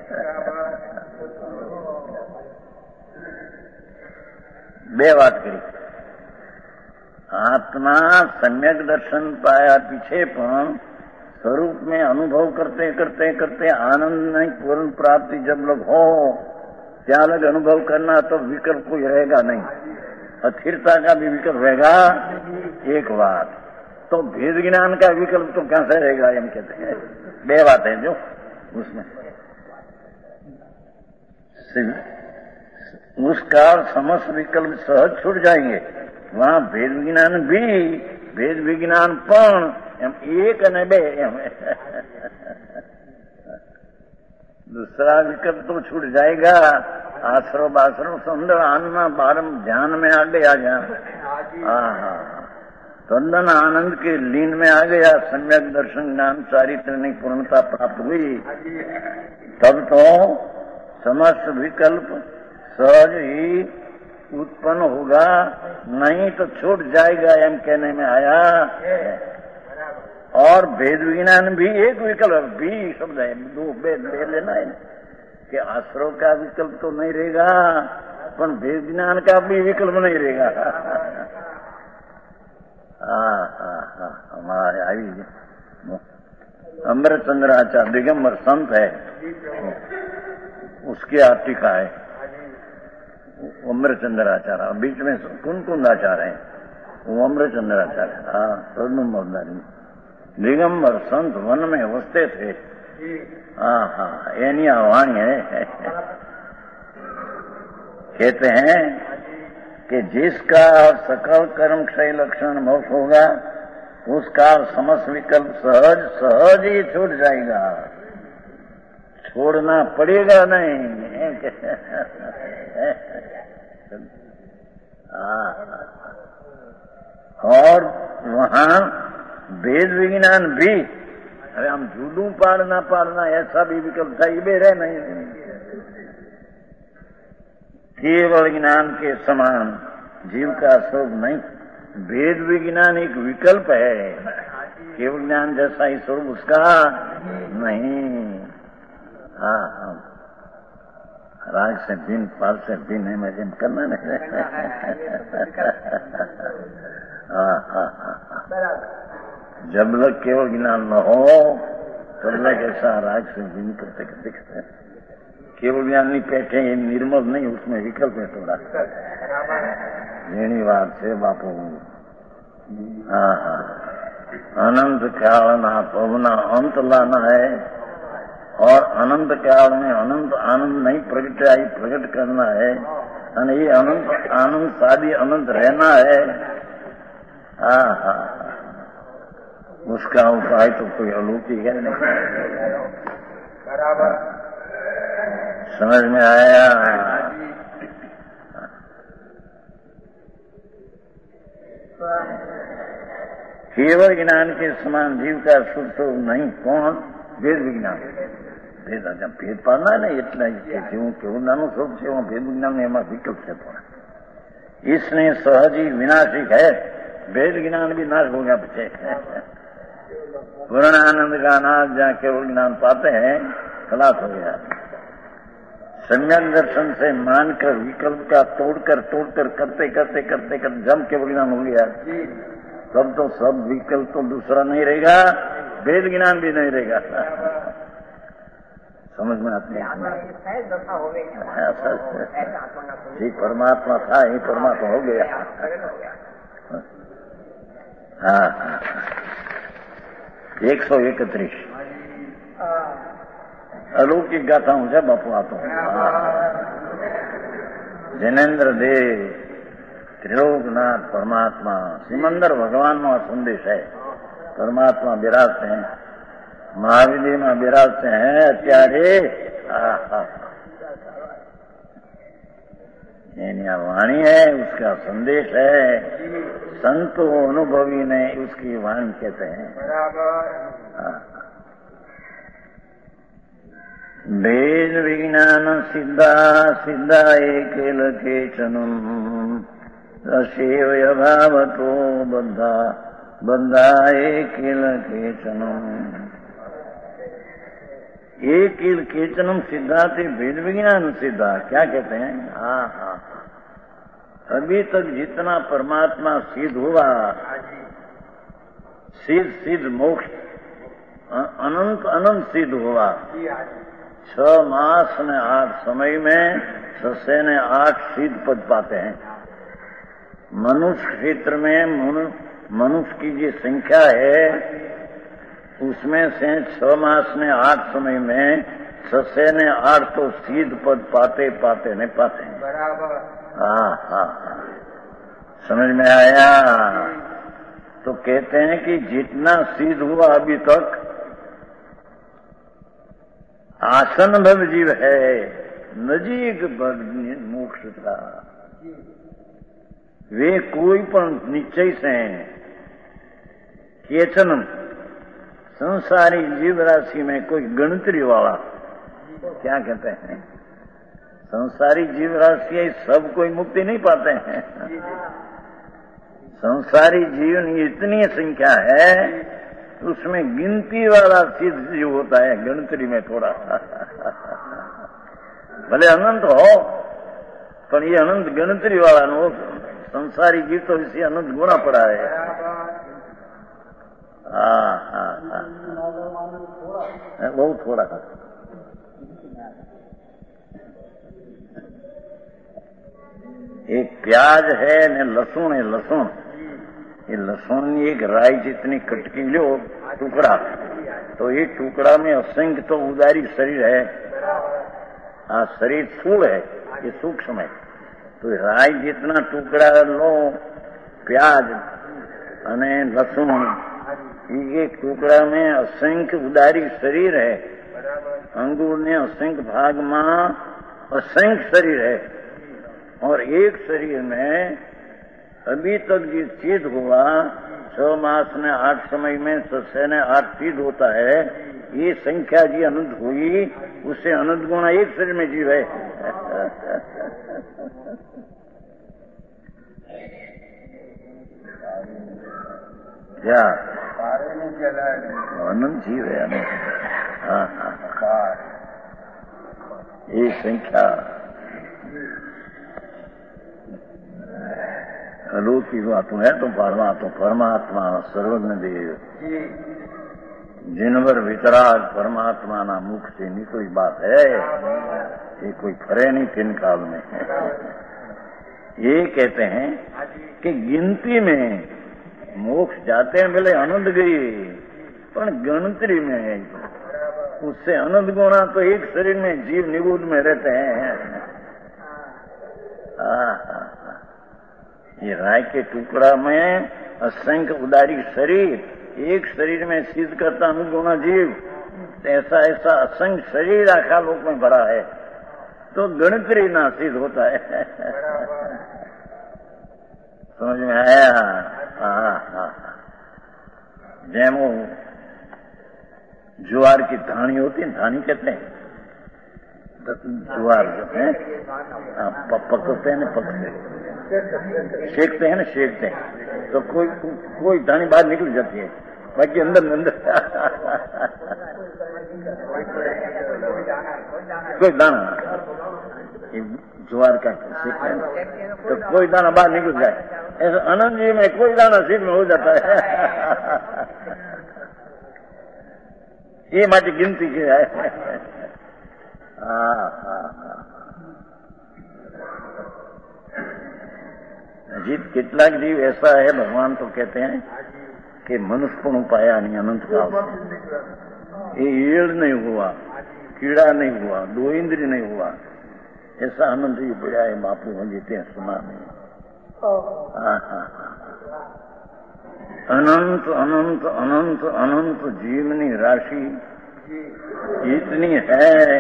बे बात करी आत्मा सम्यक दर्शन पाया पीछे पण स्वरूप में अनुभव करते करते करते आनंद नहीं पूर्ण प्राप्ति जब लोग हो त्या लग अनुभव करना तो विकल्प कोई रहेगा नहीं, अस्थिरता का भी विकल्प रहेगा। एक बात तो भेद ज्ञान का विकल्प तो कैसे रहेगा एम कहते हैं। बे बात है जो उसमें उसका समस्त विकल्प सहज छूट जाएंगे। वहां भेद विज्ञान भी भेद विज्ञान पण एम एक ने बे एम दूसरा विकल्प तो छूट जाएगा। आश्रो बाश्रो सुंदर आनंद बारम ध्यान में आ गया जहाँ हाँ तंदन आनंद के लीन में आ गया, सम्यक दर्शन ज्ञान चारित्र की पूर्णता प्राप्त हुई, तब तो समस्त विकल्प सहज ही उत्पन्न होगा, नहीं तो छूट जाएगा एम कहने में आया। और भेद विज्ञान भी एक विकल्प भी शब्द है, दो भेद ले लेना है कि आश्रव का विकल्प तो नहीं रहेगा, पर भेद विज्ञान का भी विकल्प नहीं रहेगा। हाँ हाँ हाँ हमारे आई अमृतचंद्राचार्य दिगंबर संत है, उसकी आर्टिका है अमृतचंद्राचार्य, बीच में कुन कुंद आचार्य है, वो अमृतचंद्राचार्य। हाँ स्वर्ण दिगंबर संत वन में बसते थे। हाँ हाँ एनी वाणी है। कहते हैं कि जिसका सकल कर्म क्षय लक्षण मोक्ष होगा, उसका समस्त विकल्प सहज सहज ही छूट जाएगा, छोड़ना पड़ेगा नहीं। और वहां वेद विज्ञान भी, अरे हम जूडू पाड़ना पाड़ना ऐसा भी विकल्प था, ये रहे नहीं, केवल ज्ञान के समान जीव का स्वरूप नहीं, वेद विज्ञान एक विकल्प है, केवल ज्ञान जैसा ही स्वरूप उसका नहीं। हाँ हाँ राग से दिन पार से दिन है, मैं जिन करना नहीं। हाँ हाँ हाँ जब लग केवल ज्ञान न हो तब लग ऐसा राग से दिन करते दिखते हैं। केवल ज्ञान नहीं बैठे, ये निर्मल नहीं, उसमें विकल्प है थोड़ा। यही बात है बापू। हाँ हाँ अनंत काल ना पवना अंत लाना है, और अनंत काल में अनंत आनंद नहीं प्रकट आई प्रकट करना है, और ये अनंत आनंद शादी अनंत रहना है। हाँ हाँ उसका उपाय तो कोई अलौकिक है नहीं। बराबर समझ में आया। केवल ज्ञान के समान जीव का सुख तो नहीं, कौन? वेद विज्ञान। भेद भेद पाना नहीं इतना जीव केवल नानु स्वरूप से वो भेद विज्ञान में एમાં विकल्प है थोड़ा, इसने सहज ही विनाशिक है। वेद ज्ञान भी नाश हो गया पीछे। पूर्ण आनंद का नाश जहाँ केवल ज्ञान पाते हैं खलास हो गया। सम्यक दर्शन से मानकर विकल्प का तोड़कर तोड़कर करते करते करते करते जब केवल ज्ञान हो गया, तब तो सब विकल्प तो दूसरा नहीं रहेगा, वेद ज्ञान भी नहीं रहेगा। समझ में आती है? ठीक परमात्मा था, ये परमात्मा हो गया। हाँ हाँ एक सौ इकतीस अलौकिक गाथा हूँ जब बापू आता हूँ। जिनेन्द्र देव त्रिलोकनाथ परमात्मा सिमंदर भगवान नो संदेश है। परमात्मा बिराजते हैं, महाविधि में बिराजते हैं अत्यारे। वाणी है, उसका संदेश है, संतो अनुभवी ने उसकी वाणी कहते हैं। वेद विज्ञान सिद्धा सिद्धा एकेल केचनम रसेव भावतो बद्धा बद्धा एकेल केचनम। एकेल केचनम सिद्धा थे वेद विज्ञान सिद्धा। क्या कहते हैं? हाँ हाँ अभी तक जितना परमात्मा सिद्ध हुआ, सिद्ध सिद्ध मोक्ष अनंत अनंत सिद्ध हुआ। छह मास ने आठ समय में ससे ने आठ सिद्ध पद पाते हैं। मनुष्य क्षेत्र में मनुष्य की जो संख्या है, उसमें से छह मास ने आठ समय में ससे ने आठ तो सीध पद पाते पाते नहीं पाते। बराबर। हाँ हाँ हाँ, समझ में आया। तो कहते हैं कि जितना सीध हुआ अभी तक आसन भव जीव है, नजीक मोक्ष था। वे कोई पण निश्चय से केचन संसारी जीव राशि में कोई गणतरी वाला, क्या कहते हैं, संसारी जीव राशि सब कोई मुक्ति नहीं पाते हैं। संसारी जीवन इतनी संख्या है, उसमें गिनती वाला सिद्ध जीव होता है, गणतरी में थोड़ा। भले अनंत हो, पर ये अनंत गणतरी वाला नो, संसारी जीव तो इसी अनंत गुणा पड़ा है। हाँ हाँ हाँ, बहुत थोड़ा। एक प्याज है ने लहसुन है, लहसुन ये लहसुन एक राई जितनी कटकी लो टुकड़ा, तो ये टुकड़ा में असंख्य तो उदारी शरीर है। हाँ, शरीर स्थूल है, ये सूक्ष्म है। तो राई जितना टुकड़ा लो, प्याज अने लहसुन, एक टुकड़ा में असंख्य उदारी शरीर है। अंगूर ने असंख्य भाग में असंख्य शरीर है, और एक शरीर में अभी तक जो सिद्ध हुआ, छह मास ने आठ समय में सस्य ने आठ सिद्ध होता है, ये संख्या जी अनंत हुई, उससे अनंत गुणा एक शरीर में जीव है। क्या अनंत जीव है, अनंत। हाँ हाँ, ये संख्या अलौकिक बातों है। तो परमात्मा परमात्मा सर्वज्ञ देव जिनवर वितराग परमात्मा ना मुख से निकली बात है, ये कोई फरे नहीं तीन काल में। ये कहते हैं कि गिनती में मोक्ष जाते हैं, बोले अनंत गई, पर गणतरी में है, उससे अनंत गुणा तो एक शरीर में जीव निगुद में रहते हैं। हाँ हाँ, ये राय के टुकड़ा में असंख्य उदारी शरीर, एक शरीर में सिद्ध करता अनुगुणा जीव, ऐसा ऐसा असंख्य शरीर आखा लोक में भरा है, तो गणतरी ना सिद्ध होता है। समझ में आया। हाँ हाँ, जैमो ज्वार की धानी होती है, धानी कहते हैं, ज्वार जो है पकते हैं ना, पकते शेकते हैं ना, शेकते हैं, तो कोई कोई दानी बाहर निकल जाती है, बाकी अंदर अंदर कोई दाना, ज्वार का शेकते हैं तो कोई दाना बाहर निकल जाए, ऐसा अनंत जी में कोई दाना सिर में हो जाता है। ये माटी गिनती की है। हाँ हाँ हाँ, जीत કેટલાક जीव ऐसा है, भगवान तो कहते हैं कि मनुष्य पण पाया नहीं अनंत काल, ये ईड़ नहीं हुआ, कीड़ा नहीं हुआ, दो इंद्रिय नहीं हुआ, ऐसा अनंत जी पड़ा है। बापू हम जीते हैं, सुना नहीं। हाँ हाँ हाँ, अनंत अनंत अनंत अनंत जीवनी राशि इतनी है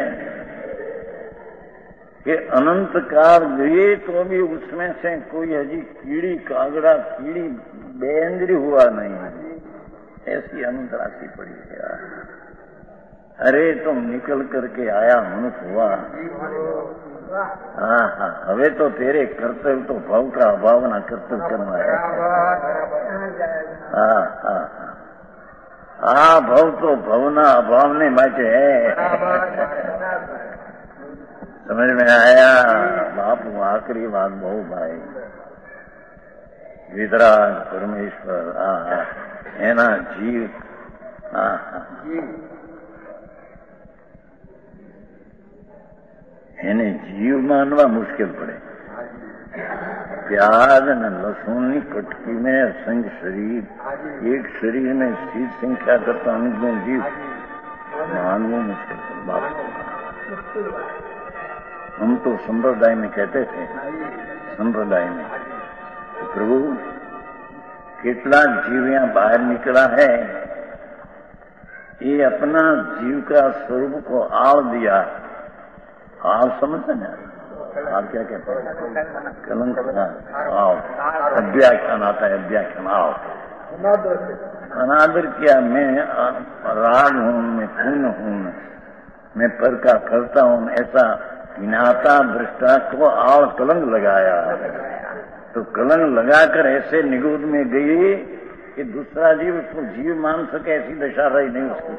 कि अनंत काल गए तो भी उसमें से कोई अजी कीड़ी कागड़ा कीड़ी बेंद्री हुआ नहीं, ऐसी अनंत राशि पड़ी है। अरे तुम निकल करके आया मनुष्य हुआ। हाँ हाँ, हवे तो तेरे कर्तव्य तो भाव का अभाव ना कर्तव्य करना है। हाँ हाँ हाँ, भाव तो भवना अभाव ने बाटे है। समझ में आया बापू, आखिरी बात बहु भाई, वितराग परमेश्वर। हाँ हाँ, है ना जीव। हाँ हाँ, એને જીવ માનવા મુશ્કેલ પડે। प्याज न लहसुन की कटकी में असंख्य शरीर, एक शरीर में सीध संख्या करता अनुगुण जीव मानवों मुश्किल। बाप हम तो संप्रदाय में कहते थे, संप्रदाय में प्रभु कितना जीव यहाँ बाहर निकला है, ये अपना जीव का स्वरूप को आड़ दिया। आड़ समझते ना? आड़ क्या कहते हैं? कलंक। आओ, अव्याख्यान आता है, अव्याख्यान। आओ, अनादर किया। मैं राग हूँ, मैं पुण्य हूँ, मैं पर का करता हूँ, ऐसा ज्ञाता दृष्टा को आड़ कलंक लगाया। तो कलंक लगाकर ऐसे निगूढ़ में गई कि दूसरा जीव उसको जीव मान सके, ऐसी दशा रही नहीं उसकी।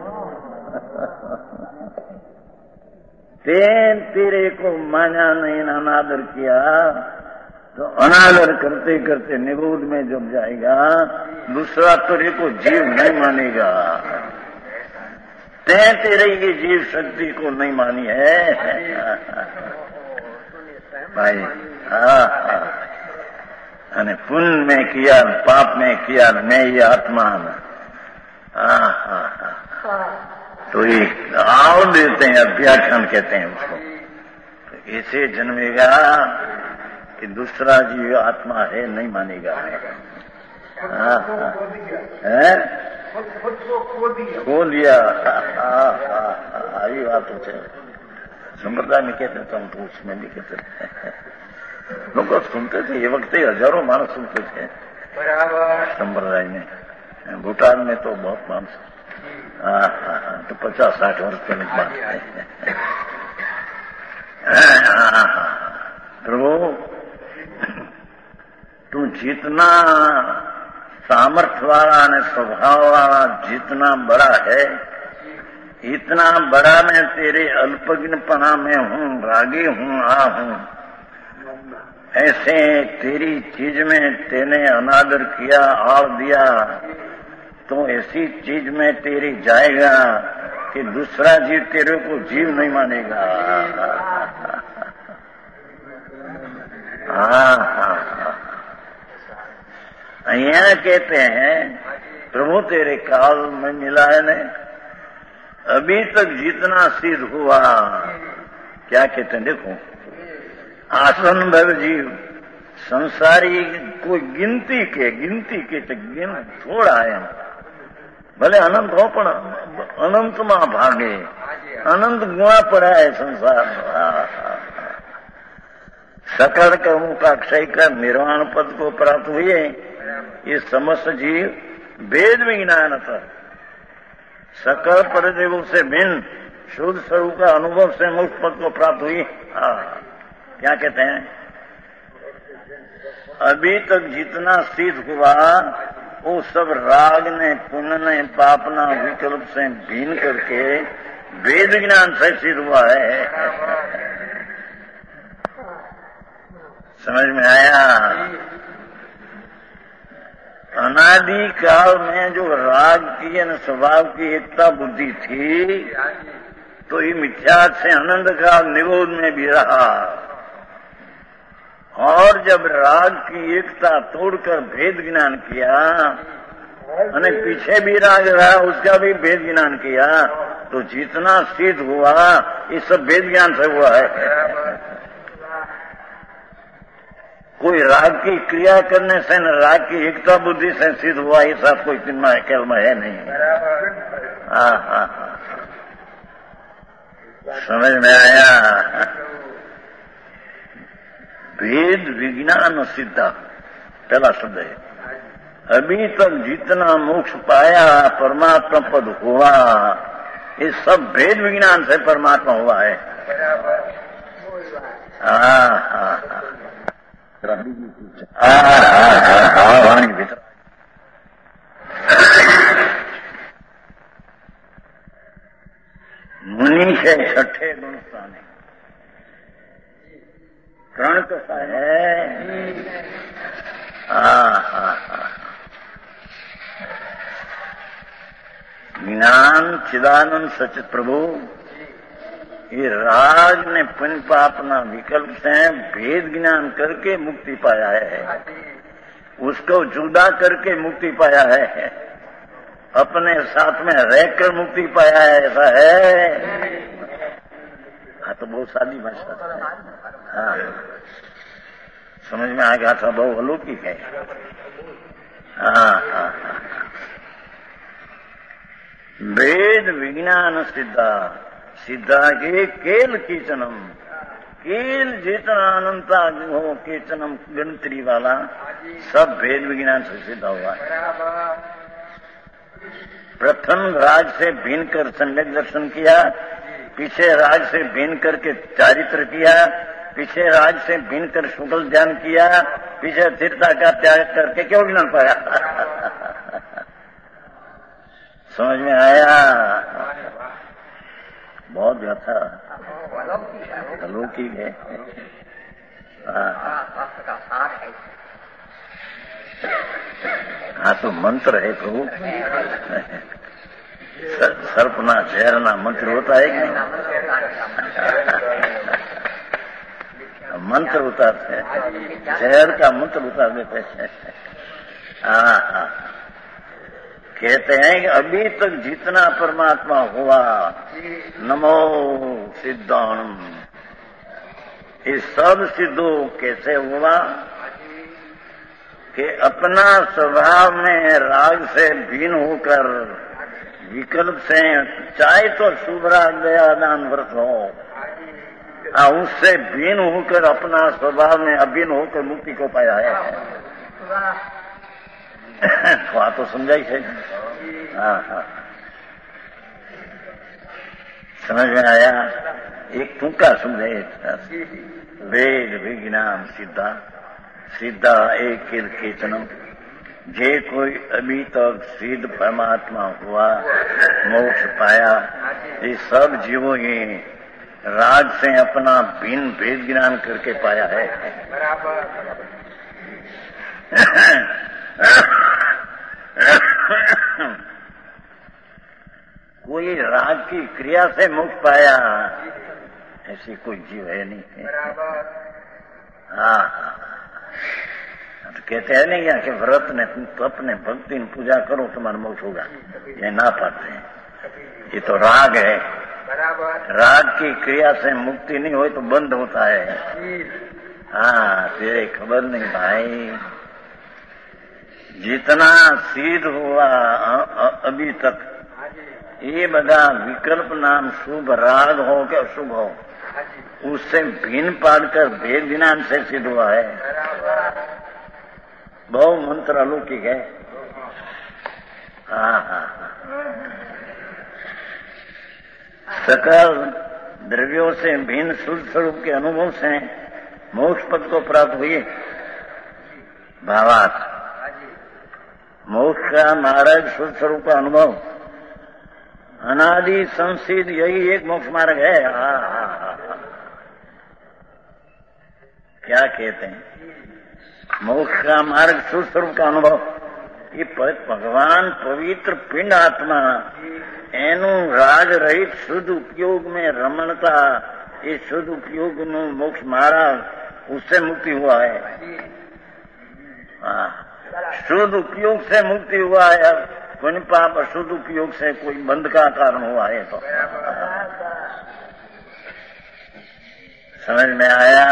तेन तेरे को माना नहीं, अनादर किया, तो अनादर करते करते निगूढ़ में जब जाएगा, दूसरा तेरे को जीव नहीं मानेगा। ते तेरे ये जीव शक्ति को नहीं मानी है भाई। हाँ हाँ, अने पुण्य में किया, पाप में किया, मैं ये आत्मा। हाँ हाँ हाँ, तो ये आओ देते हैं, अभ्याख्यान कहते हैं उसको। तो ऐसे जन्मेगा कि दूसरा जीव आत्मा है नहीं मानेगा। हाँ हाँ, है खो लिया। आई बात है, संप्रदाय में कहते हैं, तो हम तो उसमें भी कहते लोग सुनते थे। ये वक्त ही हजारों मानस सुनते थे संप्रदाय में। भूटान में तो बहुत मानस। हाँ हाँ हाँ, तो पचास साठ वर्ष पहले बात है। प्रभु तू जितना सामर्थ्य वाला ने स्वभाव वाला जितना बड़ा है, इतना बड़ा मैं तेरे अल्पज्ञपना में हूँ, रागी हूँ, आ हूँ। ऐसे तेरी चीज में तेने अनादर किया, आड़ दिया, तो ऐसी चीज में तेरी जाएगा कि दूसरा जीव तेरे को जीव नहीं मानेगा। हाँ हाँ हाँ, यहाँ कहते हैं प्रभु तेरे काल में मिला है ने अभी तक जितना सिद्ध हुआ, क्या कहते हैं देखो, आसन भर जीव संसारी कोई गिनती के गिनती के तो गिन थोड़ा है, भले अनंत हो पण अनंत में भागे, अनंत गुणा पड़ा है संसार। सकल कर्मों का क्षय कर निर्वाण पद को प्राप्त हुए ये समस्त जीव वेद विज्ञान था। सकल परिदेवों से भिन्न शुद्ध स्वरूप का अनुभव से मोक्ष पद को प्राप्त हुई। हाँ, क्या कहते हैं, अभी तक जितना सिद्ध हुआ वो सब राग ने, पुण्य ने, पाप ना विकल्प से भिन्न करके वेद ज्ञान से सिद्ध हुआ है। समझ में आया? अनादि काल में जो राग की या स्वभाव की एकता बुद्धि थी, तो ये मिथ्या से अनंत काल निरोध में भी रहा। और जब राग की एकता तोड़कर भेद ज्ञान किया, अने पीछे भी राग रहा, उसका भी भेद ज्ञान किया, तो जितना सिद्ध हुआ ये सब भेद ज्ञान से हुआ है। कोई राग की क्रिया करने से न राग की एकता बुद्धि से सिद्ध हुआ, ये सब कोई कलमा है नहीं। हाँ हाँ हाँ, समझ में आया? भेद विज्ञान सिद्धा पहला शब्द है। अभी तक जितना मोक्ष पाया, परमात्मा पद हुआ, ये सब भेद विज्ञान से परमात्मा हुआ है। हाँ हाँ हाँ, वाणी भीतर मुनि है छठे गुण स्थाने, त्रण कसा है। हाँ हाँ हाँ, ज्ञान चिदानंद सचित प्रभु, ये राग ने पुण्य पापना विकल्प से भेद ज्ञान करके मुक्ति पाया है, उसको जुदा करके मुक्ति पाया है, अपने साथ में रहकर मुक्ति पाया है, ऐसा है। हाँ तो बहुत सादी भाषा है। हाँ समझ में आ गया था, बहुत अलौकिक है। हाँ हाँ हाँ वेद विज्ञान सिद्धा सिद्धा के केल कीचनम केल जितना अनंता हो कीचनम गणतरी वाला सब भेद विज्ञान से सिद्ध हुआ। प्रथम राज से भिन्न कर सम्यक दर्शन किया, पीछे राज से भिन्न करके चारित्र किया, पीछे राज से भिन्न कर शुक्ल ध्यान किया, पीछे तीर्था का त्याग करके क्यों ज्ञान पाया। समझ में आया? बहुत व्यथा अलौकिक है। हाँ तो मंत्र है प्रभु। सर्पना जहरना मंत्र होता है कि मंत्र उतारते हैं, जहर का मंत्र उतार देते हैं। हाँ हाँ कहते हैं कि अभी तक जितना परमात्मा हुआ नमो सिद्धाणम, ये सब सिद्धो कैसे हुआ कि अपना स्वभाव में राग से भिन्न होकर विकल्प से, चाहे तो शुभ राग दया दान व्रत हो, उससे भिन्न होकर अपना स्वभाव में अभिन्न होकर मुक्ति को पाया है। वहां तो समझाई है। हाँ हाँ समझ में आया? एक तुमका समझाए वेद विज्ञान सिद्धा सिद्धा एक कीर्तनम, जे कोई अभी तक सिद्ध परमात्मा हुआ मोक्ष पाया, ये सब जीवों ही राग से अपना भिन्न भेद ज्ञान करके पाया है। कोई राग की क्रिया से मोक्ष पाया ऐसी कोई जीव है नहीं। हाँ तो कहते हैं नहीं कि व्रत ने तप ने भक्ति ने पूजा करो तुम्हारा मोक्ष होगा, ये ना पाते हैं। ये तो राग है, राग की क्रिया से मुक्ति नहीं हो तो बंद होता है। हाँ तेरे खबर नहीं भाई, जितना सिद्ध हुआ अभी तक ये बड़ा विकल्प नाम शुभ राग हो कि अशुभ हो, उससे भिन्न पाड़कर भेद ज्ञान से सिद्ध हुआ है। बहु मंत्र अलौकिक है। हाँ हाँ सकल द्रव्यों से भिन्न शुद्ध स्वरूप के अनुभव से मोक्ष पद को प्राप्त हुई। भावार्थ मोक्ष का मार्ग शुद्ध स्वरूप का अनुभव, अनादि संसिद्ध यही एक मोक्ष मार्ग है। हाँ हाँ हाँ क्या कहते हैं? मोक्ष का मार्ग शुद्ध स्वरूप का अनुभव, ये भगवान पवित्र पिंड आत्मा एनु राग रहित शुद्ध उपयोग में रमणता, ये शुद्ध उपयोग में मोक्ष मार्ग उससे मुक्ति हुआ है। हाँ शुद्ध उपयोग से मुक्ति हुआ है, कोई पाप अशुद्ध उपयोग से कोई बंध का कारण हुआ है। तो समझ में आया?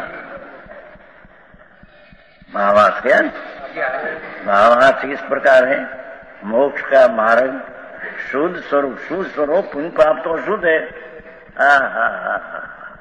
भावार्थ क्या? भावार्थ इस प्रकार है, मोक्ष का मार्ग शुद्ध स्वरूप, शुद्ध स्वरूप पुण्य पाप तो शुद्ध है। हाँ हाँ हाँ हाँ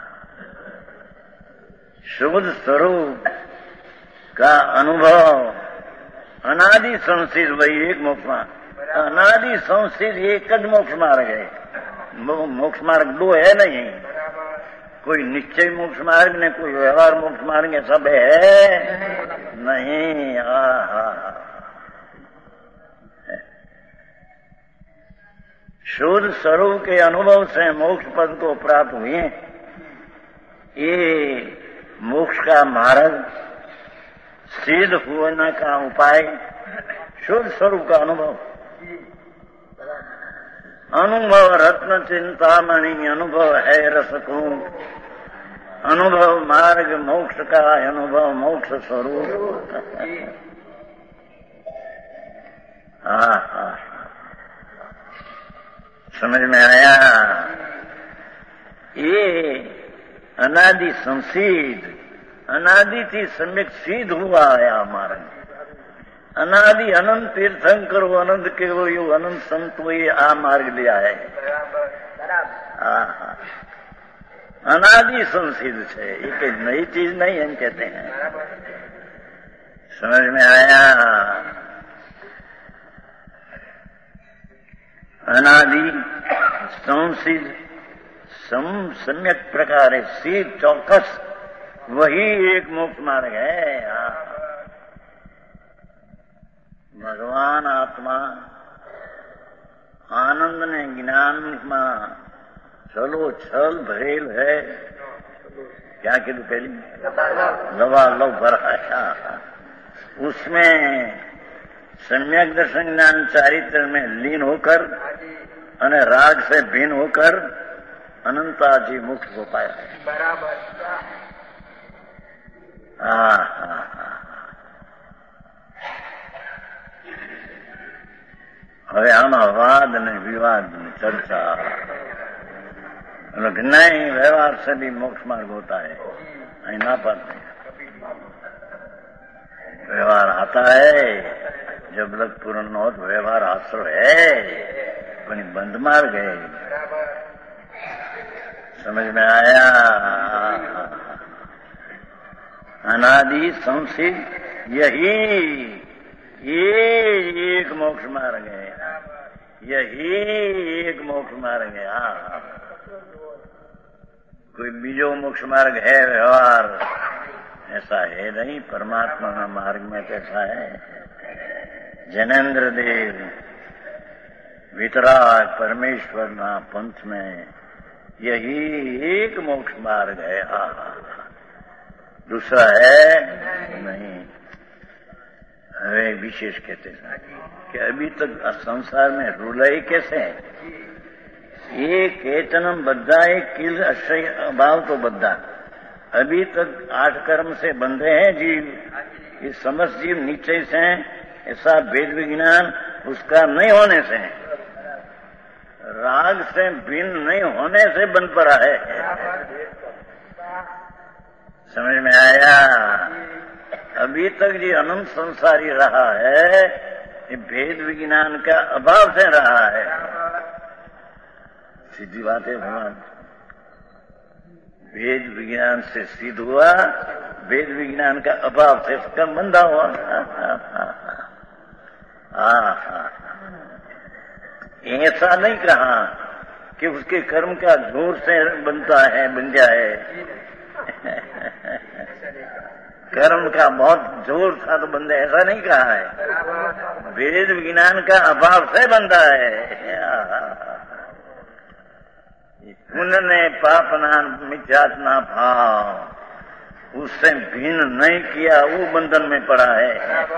शुद्ध स्वरूप का अनुभव, अनादि संसिद्ध वही एक मोक्ष मार्ग, अनादि संसिद्ध एक ज मोक्ष मार्ग है। मोक्ष मार्ग दो है नहीं, कोई निश्चय मोक्ष मार्ग ने कोई व्यवहार मोक्ष मार्ग है, सब है नहीं। हाँ हाँ शुद्ध स्वरूप के अनुभव से मोक्ष पद को प्राप्त हुए, ये मोक्ष का मार्ग सिद्ध होने का उपाय शुद्ध स्वरूप का अनुभव। अनुभव रत्न चिंतामणि, अनुभव है रसकुंभ, अनुभव मार्ग मोक्ष का, अनुभव मोक्ष स्वरूप। हाँ हाँ समझ में आया? ये अनादि संसिद्ध, अनादि थी सम्यक सिद्ध हुआ है आ मार्ग। अनादि अनंत तीर्थंकर अनंत के वो यो अनंत संतो ये आ मार्ग लिया है। हाँ, अनादि संसिद्ध है, ये कोई नई चीज नहीं हम कहते हैं। समझ में आया? अनादि संसिद्ध सम सम्यक प्रकार है, सीध चौकस वही एक मोक्ष मार्ग है। भगवान आत्मा आनंद ने ज्ञान में चलो छल भरेल है। क्या कीधु पहली लवा लव भराया, उसमें सम्यक दर्शन ज्ञान चारित्र में लीन होकर अने राग से भिन्न होकर अनंता जी मुक्त हो पाया है। बराबर। हाँ हाँ हाँ। હવે આમાં વાદ ને વિવાદ ને चर्चा नहीं, व्यवहार से भी मोक्ष मार्ग होता है, नहीं ना पाते। व्यवहार आता है जब लग पूर्ण हो तो व्यवहार आश्रो है, पर बंद मार्ग है। समझ में आया? अनादि संसिद्ध यही ये एक मोक्ष मार्ग है, यही एक मोक्ष मार्ग है। हाँ, कोई बीजो मोक्ष मार्ग है व्यवहार ऐसा है नहीं। परमात्मा का मार्ग में कैसा है? जैनेन्द्र देव वितराग परमेश्वर ना पंथ में यही एक मोक्ष मार्ग है। हाँ, दूसरा है नहीं। वे विशेष कहते हैं कि अभी तक संसार में रुलाई कैसे है? ये केतनम बद्धा एक किल अश्रय अभाव तो बद्धा। अभी तक आठ कर्म से बंधे हैं जीव, ये समस्त जीव नीचे से हैं, ऐसा भेद विज्ञान उसका नहीं होने से, राग से भिन्न नहीं होने से बन पड़ा है। समझ में आया? अभी तक जो अनंत संसारी रहा है ये भेद विज्ञान का अभाव से रहा है। सीधी बात है भगवान, वेद विज्ञान से सिद्ध हुआ, वेद विज्ञान का अभाव से उसका बंधा हुआ। ऐसा नहीं कहा कि उसके कर्म का जोर से बनता है, बन जाए। कर्म का बहुत जोर था तो बंदे, ऐसा नहीं कहा है। वेद विज्ञान का अभाव से बंधा है। पुण्य ने पाप ना मिथ्यात्मा भाव उससे भिन्न नहीं किया, वो बंधन में पड़ा है।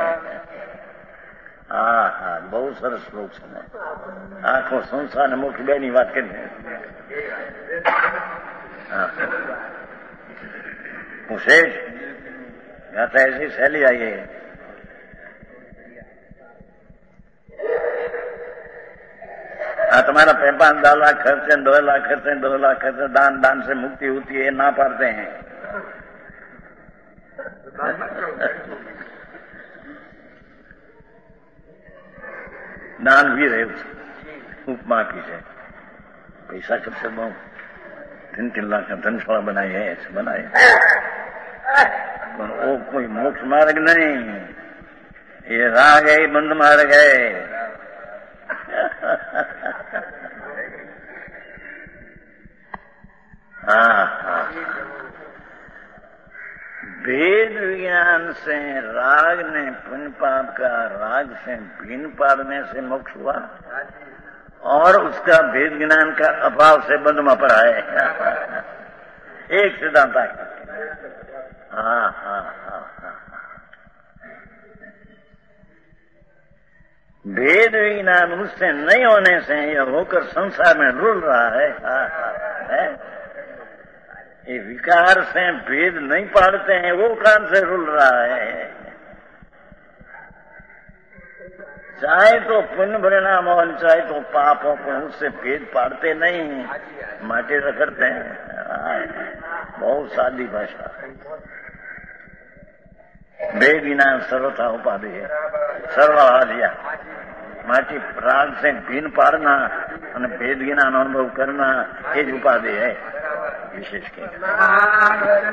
हाँ हाँ, बहुत सरस श्लोक है। आंखों संसार ने मोक्ष बेनी बात करनी। उसे गाता ऐसी शैली आई है। हाँ, तुम्हारा पैपान दो लाख खर्चे, दो लाख खर्चे, दो लाख खर्चे, दान दान से मुक्ति होती है, ना पाते हैं। दान भी रहे उपमा की से पैसा खर्चे बहुत तीन तीन लाख का धनशाला बनाई है, ऐसे बनाए, पर वो कोई मोक्ष मार्ग नहीं, ये राग है, बंद मार्ग है। हाँ हाँ, वेद विज्ञान से राग ने पुण्य पाप का राग से भिन्न पाड़ने से मोक्ष हुआ, और उसका वेद ज्ञान का अभाव से बंध में पड़ा है। एक सिद्धांत है। हाँ हाँ हाँ हाँ, वेद विज्ञान उससे नहीं होने से यह होकर संसार में रुल रहा है। हाँ हाँ है, ये विकार से भेद नहीं पाड़ते हैं, वो काम से रुल रहा है। चाहे तो पुण्य परिणाम हो चाहे तो पाप हो, पर उससे भेद पाड़ते नहीं, माटे रखते हैं। बहुत सादी भाषा। भेद विना सर्वथा उपाधि है, सर्वहार्या माटी प्राग से भीन पाड़ना और भेद विना अनुभव करना ये उपाधि है विशेष के।